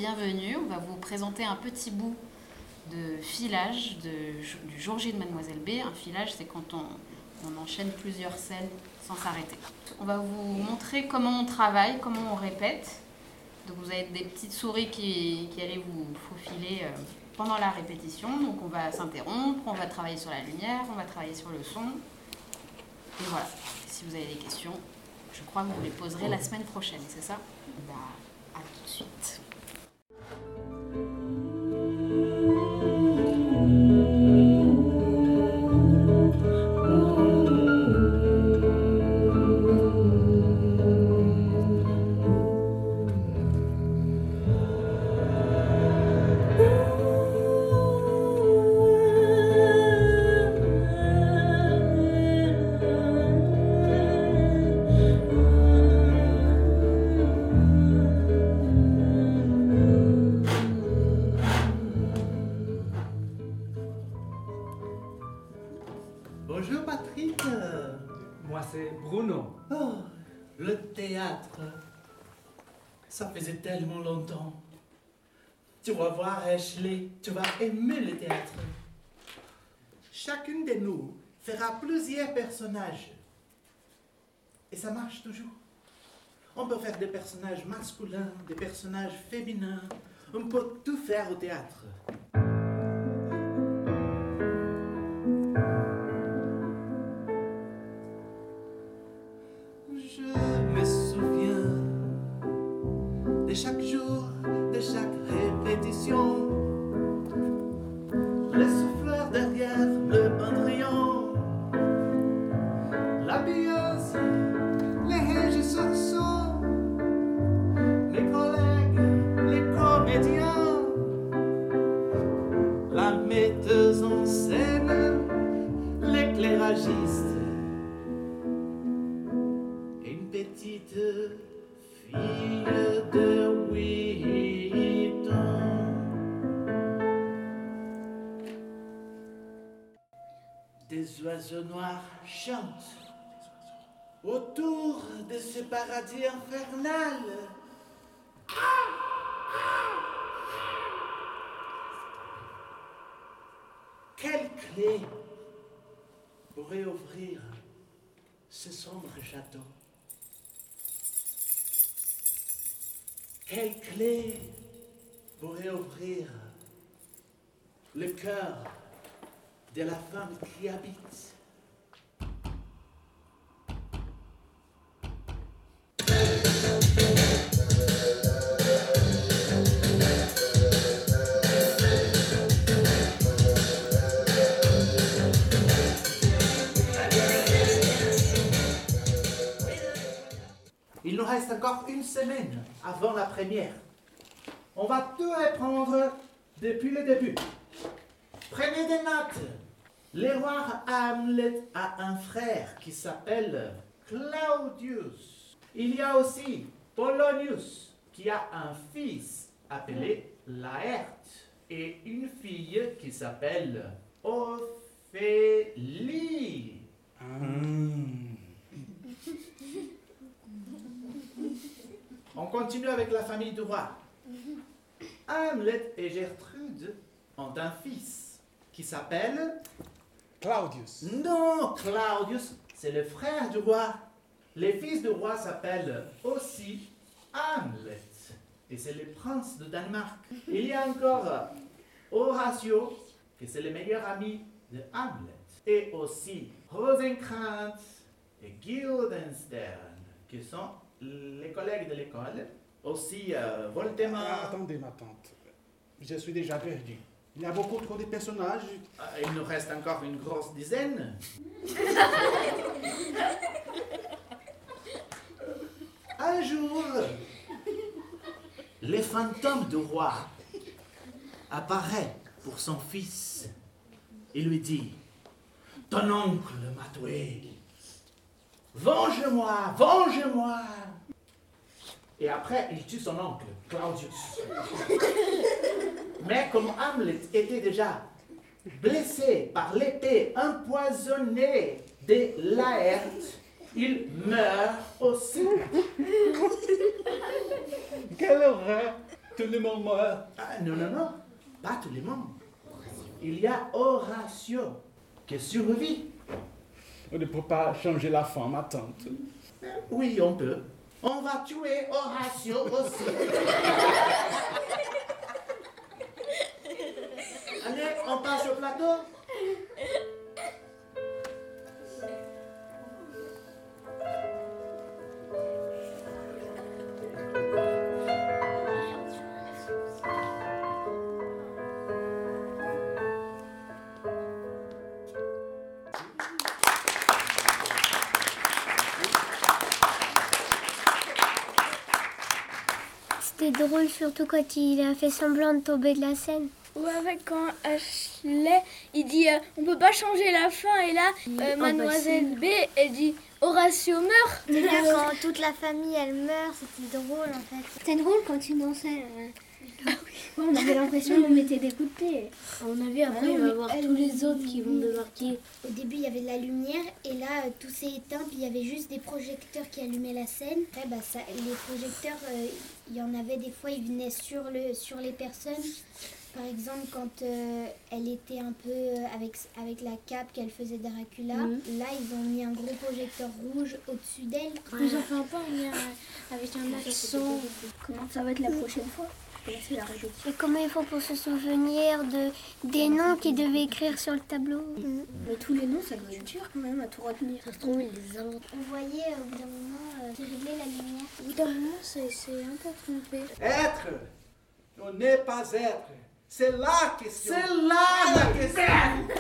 bienvenue. On va vous présenter un petit bout de filage du jour J de Mademoiselle B. Un filage, c'est quand on enchaîne plusieurs scènes sans s'arrêter. On va vous montrer comment on travaille, comment on répète. Donc vous avez des petites souris qui allaient vous faufiler pendant la répétition. Donc on va s'interrompre, on va travailler sur la lumière, on va travailler sur le son. Et voilà. Si vous avez des questions, je crois que vous les poserez la semaine prochaine, c'est ça? À tout de suite. Bonjour Patrick. Moi c'est Bruno. Oh, le théâtre. Ça faisait tellement longtemps. Tu vas voir Ashley, tu vas aimer le théâtre. Chacune de nous fera plusieurs personnages. Et ça marche toujours. On peut faire des personnages masculins, des personnages féminins. On peut tout faire au théâtre. Je me souviens de chaque jour, de chaque répétition. Les souffleurs derrière le pendrillon, l'habilleuse, les régisseurs, mes collègues, les comédiens, la metteuse en scène, l'éclairagiste. Petite fille de 8 ans. Des oiseaux noirs chantent autour de ce paradis infernal. Quelle clé pourrait ouvrir ce sombre château? Quelle clé pourrait ouvrir le cœur de la femme qui habite? Il nous reste encore une semaine avant la première. On va tout reprendre depuis le début. Prenez des notes. Le roi Hamlet a un frère qui s'appelle Claudius. Il y a aussi Polonius qui a un fils appelé Laerte et une fille qui s'appelle Ophélie. On continue avec la famille du roi. Hamlet et Gertrude ont un fils qui s'appelle... Claudius. Non, Claudius, c'est le frère du roi. Les fils du roi s'appellent aussi Hamlet. Et c'est le prince de Danemark. Il y a encore Horatio, qui c'est le meilleur ami de Hamlet. Et aussi Rosencrantz et Guildenstern, qui sont les collègues de l'école, aussi Voldemort. Attendez ma tante, je suis déjà perdu. Il y a beaucoup trop de personnages. Il nous reste encore une grosse dizaine. Un jour, le fantôme du roi apparaît pour son fils et lui dit: ton oncle m'a tué. Venge-moi, venge-moi. Et après, il tue son oncle, Claudius. Mais comme Hamlet était déjà blessé par l'épée empoisonnée de Laerte, il meurt aussi. Quelle horreur! Tout le monde meurt. Ah, non, non, non, pas tout le monde. Il y a Horatio qui survit. On ne peut pas changer la fin, ma tante. Oui, on peut. On va tuer Horatio aussi. Allez, on passe au plateau. C'était drôle, surtout quand il a fait semblant de tomber de la scène. Ou avec quand Ashley, il dit on peut pas changer la fin, et là, Mademoiselle B, elle dit Horatio meurt. Et là, quand toute la famille, elle meurt, c'était drôle en fait. C'était drôle quand tu dansais. On avait l'impression qu'on mettait des coups de pied. On a vu après, il va y avoir tous les autres qui vont débarquer. Au début, il y avait de la lumière et là, tout s'est éteint. Puis il y avait juste des projecteurs qui allumaient la scène. Après, les projecteurs, il y en avait des fois, ils venaient sur les personnes. Par exemple, quand elle était un peu avec la cape qu'elle faisait Dracula, là, ils ont mis un gros projecteur rouge au-dessus d'elle. Ils ont fait un peu avec un accent. Comment ça va être la prochaine fois? C'est la répétition. Et comment il faut pour se souvenir des noms qu'ils devaient écrire sur le tableau? Mais tous les noms, ça doit être dur quand même à tout retenir. Ça se trouve, ils les inventent. On voyait au bout d'un moment régler la lumière. Au bout d'un moment, c'est un peu trompé. Être, on n'est pas être. C'est la question. C'est là la question.